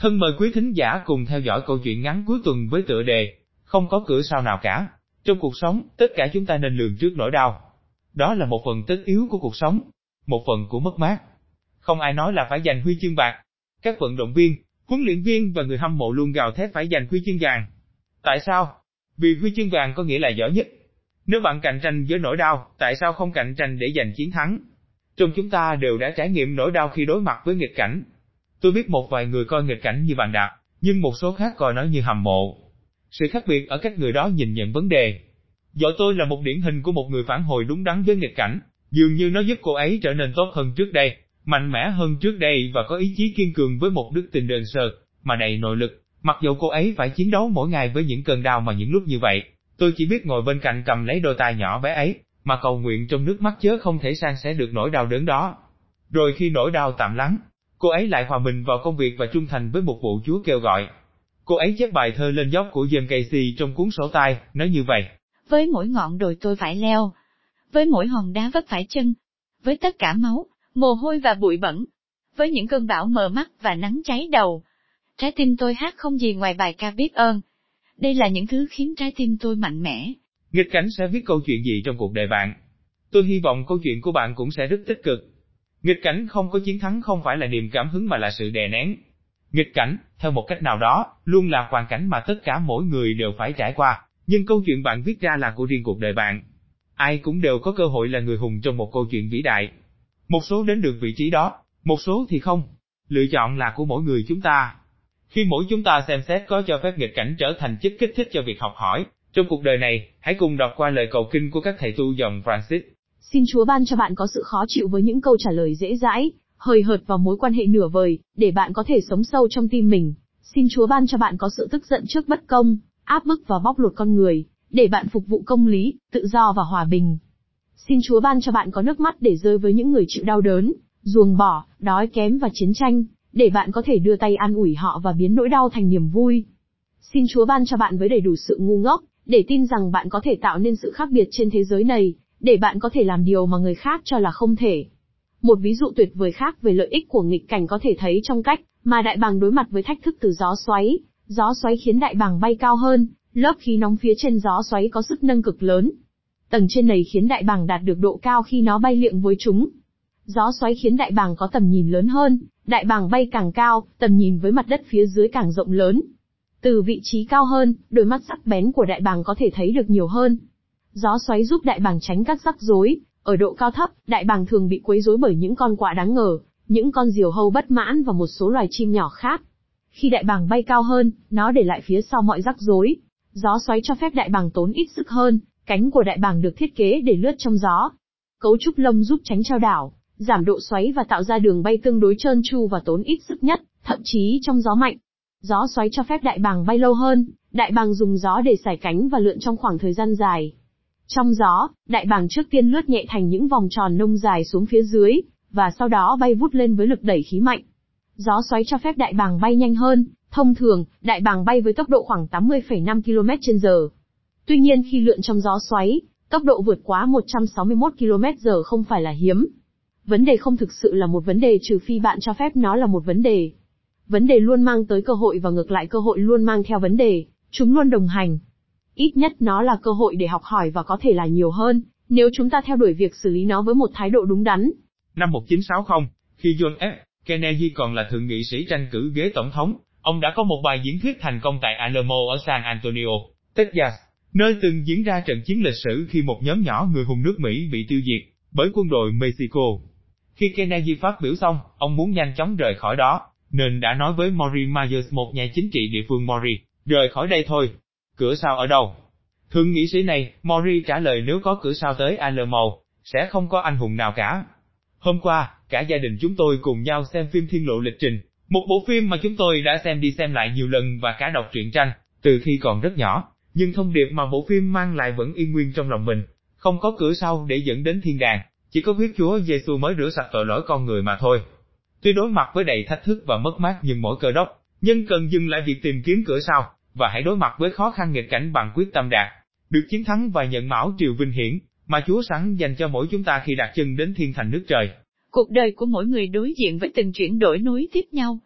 Thân mời quý thính giả cùng theo dõi câu chuyện ngắn cuối tuần với tựa đề Không có cửa sau nào cả. Trong cuộc sống, tất cả chúng ta nên lường trước nỗi đau. Đó là một phần tất yếu của cuộc sống, một phần của mất mát. Không ai nói là phải giành huy chương bạc. Các vận động viên, huấn luyện viên và người hâm mộ luôn gào thét phải giành huy chương vàng. Tại sao? Vì huy chương vàng có nghĩa là giỏi nhất. Nếu bạn cạnh tranh với nỗi đau, tại sao không cạnh tranh để giành chiến thắng? Trong chúng ta đều đã trải nghiệm nỗi đau khi đối mặt với nghịch cảnh. Tôi biết một vài người coi nghịch cảnh như bàn đạp, nhưng một số khác coi nó như hầm mộ. Sự khác biệt ở các người đó nhìn nhận vấn đề. Vợ tôi là một điển hình của một người phản hồi đúng đắn với nghịch cảnh, dường như nó giúp cô ấy trở nên tốt hơn trước đây, mạnh mẽ hơn trước đây và có ý chí kiên cường với một đức tin đơn sơ, mà đầy nội lực. Mặc dù cô ấy phải chiến đấu mỗi ngày với những cơn đau mà những lúc như vậy, tôi chỉ biết ngồi bên cạnh cầm lấy đôi tay nhỏ bé ấy, mà cầu nguyện trong nước mắt chớ không thể san sẻ được nỗi đau đớn đó. Rồi khi nỗi đau tạm lắng, cô ấy lại hòa mình vào công việc và trung thành với một vụ Chúa kêu gọi. Cô ấy chép bài thơ Lên dốc của John Casey trong cuốn sổ tay, nói như vậy. Với mỗi ngọn đồi tôi phải leo, với mỗi hòn đá vấp phải chân, với tất cả máu, mồ hôi và bụi bẩn, với những cơn bão mờ mắt và nắng cháy đầu, trái tim tôi hát không gì ngoài bài ca biết ơn. Đây là những thứ khiến trái tim tôi mạnh mẽ. Nghịch cảnh sẽ viết câu chuyện gì trong cuộc đời bạn? Tôi hy vọng câu chuyện của bạn cũng sẽ rất tích cực. Nghịch cảnh không có chiến thắng không phải là niềm cảm hứng mà là sự đè nén. Nghịch cảnh, theo một cách nào đó, luôn là hoàn cảnh mà tất cả mỗi người đều phải trải qua, nhưng câu chuyện bạn viết ra là của riêng cuộc đời bạn. Ai cũng đều có cơ hội là người hùng trong một câu chuyện vĩ đại. Một số đến được vị trí đó, một số thì không. Lựa chọn là của mỗi người chúng ta. Khi mỗi chúng ta xem xét có cho phép nghịch cảnh trở thành chất kích thích cho việc học hỏi, trong cuộc đời này, hãy cùng đọc qua lời cầu kinh của các thầy tu dòng Francis. Xin Chúa ban cho bạn có sự khó chịu với những câu trả lời dễ dãi, hời hợt vào mối quan hệ nửa vời, để bạn có thể sống sâu trong tim mình. Xin Chúa ban cho bạn có sự tức giận trước bất công, áp bức và bóc lột con người, để bạn phục vụ công lý, tự do và hòa bình. Xin Chúa ban cho bạn có nước mắt để rơi với những người chịu đau đớn, ruồng bỏ, đói kém và chiến tranh, để bạn có thể đưa tay an ủi họ và biến nỗi đau thành niềm vui. Xin Chúa ban cho bạn với đầy đủ sự ngu ngốc, để tin rằng bạn có thể tạo nên sự khác biệt trên thế giới này, để bạn có thể làm điều mà người khác cho là không thể. Một ví dụ tuyệt vời khác về lợi ích của nghịch cảnh có thể thấy trong cách mà đại bàng đối mặt với thách thức từ gió xoáy. Gió xoáy khiến đại bàng bay cao hơn, lớp khí nóng phía trên gió xoáy có sức nâng cực lớn. Tầng trên này khiến đại bàng đạt được độ cao khi nó bay liệng với chúng. Gió xoáy khiến đại bàng có tầm nhìn lớn hơn, đại bàng bay càng cao, tầm nhìn với mặt đất phía dưới càng rộng lớn. Từ vị trí cao hơn, đôi mắt sắc bén của đại bàng có thể thấy được nhiều hơn. Gió xoáy giúp đại bàng tránh các rắc rối. Ở độ cao thấp, đại bàng thường bị quấy rối bởi những con quạ đáng ngờ, những con diều hâu bất mãn và một số loài chim nhỏ khác. Khi đại bàng bay cao hơn, nó để lại phía sau mọi rắc rối. Gió xoáy cho phép đại bàng tốn ít sức hơn, cánh của đại bàng được thiết kế để lướt trong gió. Cấu trúc lông giúp tránh chao đảo, giảm độ xoáy và tạo ra đường bay tương đối trơn tru và tốn ít sức nhất, thậm chí trong gió mạnh. Gió xoáy cho phép đại bàng bay lâu hơn, đại bàng dùng gió để sải cánh và lượn trong khoảng thời gian dài. Trong gió, đại bàng trước tiên lướt nhẹ thành những vòng tròn nông dài xuống phía dưới, và sau đó bay vút lên với lực đẩy khí mạnh. Gió xoáy cho phép đại bàng bay nhanh hơn, thông thường, đại bàng bay với tốc độ khoảng 80,5 km/h. Tuy nhiên khi lượn trong gió xoáy, tốc độ vượt quá 161 km/h không phải là hiếm. Vấn đề không thực sự là một vấn đề trừ phi bạn cho phép nó là một vấn đề. Vấn đề luôn mang tới cơ hội và ngược lại cơ hội luôn mang theo vấn đề, chúng luôn đồng hành. Ít nhất nó là cơ hội để học hỏi và có thể là nhiều hơn, nếu chúng ta theo đuổi việc xử lý nó với một thái độ đúng đắn. Năm 1960, khi John F. Kennedy còn là thượng nghị sĩ tranh cử ghế tổng thống, ông đã có một bài diễn thuyết thành công tại Alamo ở San Antonio, Texas, nơi từng diễn ra trận chiến lịch sử khi một nhóm nhỏ người hùng nước Mỹ bị tiêu diệt bởi quân đội Mexico. Khi Kennedy phát biểu xong, ông muốn nhanh chóng rời khỏi đó, nên đã nói với Maurice Myers, một nhà chính trị địa phương: Maurice, rời khỏi đây thôi. Cửa sau ở đâu? Thượng nghị sĩ này, Maurice trả lời: nếu có cửa sau tới Alamo, sẽ không có anh hùng nào cả. Hôm qua, cả gia đình chúng tôi cùng nhau xem phim Thiên Lộ Lịch Trình, một bộ phim mà chúng tôi đã xem đi xem lại nhiều lần và cả đọc truyện tranh, từ khi còn rất nhỏ. Nhưng thông điệp mà bộ phim mang lại vẫn y nguyên trong lòng mình, không có cửa sau để dẫn đến thiên đàng, chỉ có huyết Chúa Giêsu mới rửa sạch tội lỗi con người mà thôi. Tuy đối mặt với đầy thách thức và mất mát nhưng mỗi cơ đốc nhân cần dừng lại việc tìm kiếm cửa sau, và hãy đối mặt với khó khăn nghịch cảnh bằng quyết tâm đạt được chiến thắng và nhận mão triều vinh hiển mà Chúa sẵn dành cho mỗi chúng ta khi đặt chân đến thiên thành nước trời. Cuộc đời của mỗi người đối diện với từng chuyển đổi nối tiếp nhau.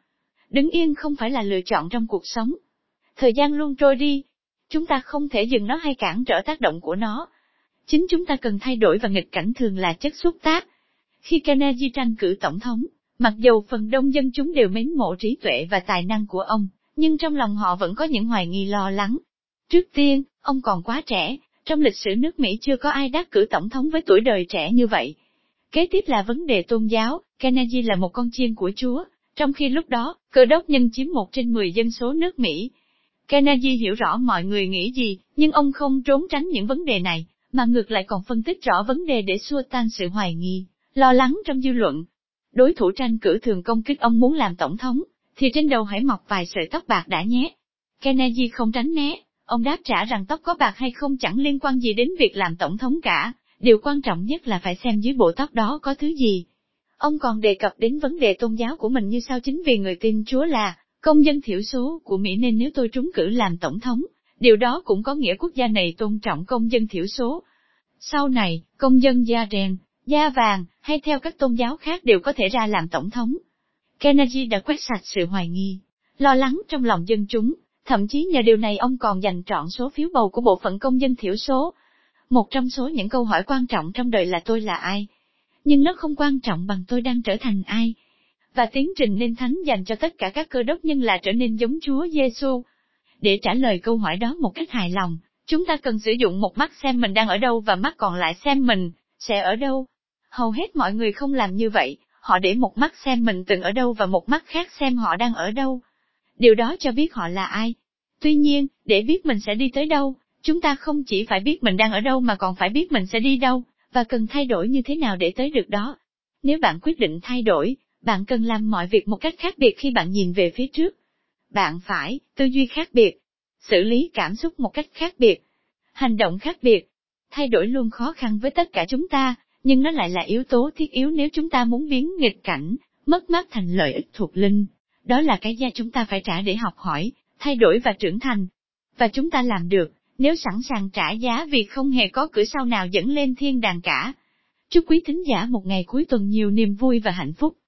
Đứng yên không phải là lựa chọn trong cuộc sống. Thời gian luôn trôi đi. Chúng ta không thể dừng nó hay cản trở tác động của nó. Chính chúng ta cần thay đổi và nghịch cảnh thường là chất xúc tác. Khi Kennedy tranh cử tổng thống, mặc dầu phần đông dân chúng đều mến mộ trí tuệ và tài năng của ông, nhưng trong lòng họ vẫn có những hoài nghi lo lắng. Trước tiên, ông còn quá trẻ, trong lịch sử nước Mỹ chưa có ai đắc cử tổng thống với tuổi đời trẻ như vậy. Kế tiếp là vấn đề tôn giáo, Kennedy là một con chiên của Chúa, trong khi lúc đó, Cơ đốc nhân chiếm 1/10 dân số nước Mỹ. Kennedy hiểu rõ mọi người nghĩ gì, nhưng ông không trốn tránh những vấn đề này, mà ngược lại còn phân tích rõ vấn đề để xua tan sự hoài nghi, lo lắng trong dư luận. Đối thủ tranh cử thường công kích ông muốn làm tổng thống, thì trên đầu hãy mọc vài sợi tóc bạc đã nhé. Kennedy không tránh né, ông đáp trả rằng tóc có bạc hay không chẳng liên quan gì đến việc làm tổng thống cả, điều quan trọng nhất là phải xem dưới bộ tóc đó có thứ gì. Ông còn đề cập đến vấn đề tôn giáo của mình như sau: chính vì người tin Chúa là công dân thiểu số của Mỹ nên nếu tôi trúng cử làm tổng thống, điều đó cũng có nghĩa quốc gia này tôn trọng công dân thiểu số. Sau này, công dân da đen, da vàng, hay theo các tôn giáo khác đều có thể ra làm tổng thống. Kennedy đã quét sạch sự hoài nghi, lo lắng trong lòng dân chúng, thậm chí nhờ điều này ông còn giành trọn số phiếu bầu của bộ phận công dân thiểu số. Một trong số những câu hỏi quan trọng trong đời là tôi là ai? Nhưng nó không quan trọng bằng tôi đang trở thành ai. Và tiến trình nên thánh dành cho tất cả các Cơ đốc nhân là trở nên giống Chúa Giêsu. Để trả lời câu hỏi đó một cách hài lòng, chúng ta cần sử dụng một mắt xem mình đang ở đâu và mắt còn lại xem mình sẽ ở đâu. Hầu hết mọi người không làm như vậy, họ để một mắt xem mình từng ở đâu và một mắt khác xem họ đang ở đâu. Điều đó cho biết họ là ai. Tuy nhiên, để biết mình sẽ đi tới đâu, chúng ta không chỉ phải biết mình đang ở đâu mà còn phải biết mình sẽ đi đâu, và cần thay đổi như thế nào để tới được đó. Nếu bạn quyết định thay đổi, bạn cần làm mọi việc một cách khác biệt khi bạn nhìn về phía trước. Bạn phải tư duy khác biệt, xử lý cảm xúc một cách khác biệt, hành động khác biệt. Thay đổi luôn khó khăn với tất cả chúng ta, nhưng nó lại là yếu tố thiết yếu nếu chúng ta muốn biến nghịch cảnh, mất mát thành lợi ích thuộc linh. Đó là cái giá chúng ta phải trả để học hỏi, thay đổi và trưởng thành. Và chúng ta làm được, nếu sẵn sàng trả giá vì không hề có cửa sau nào dẫn lên thiên đàng cả. Chúc quý thính giả một ngày cuối tuần nhiều niềm vui và hạnh phúc.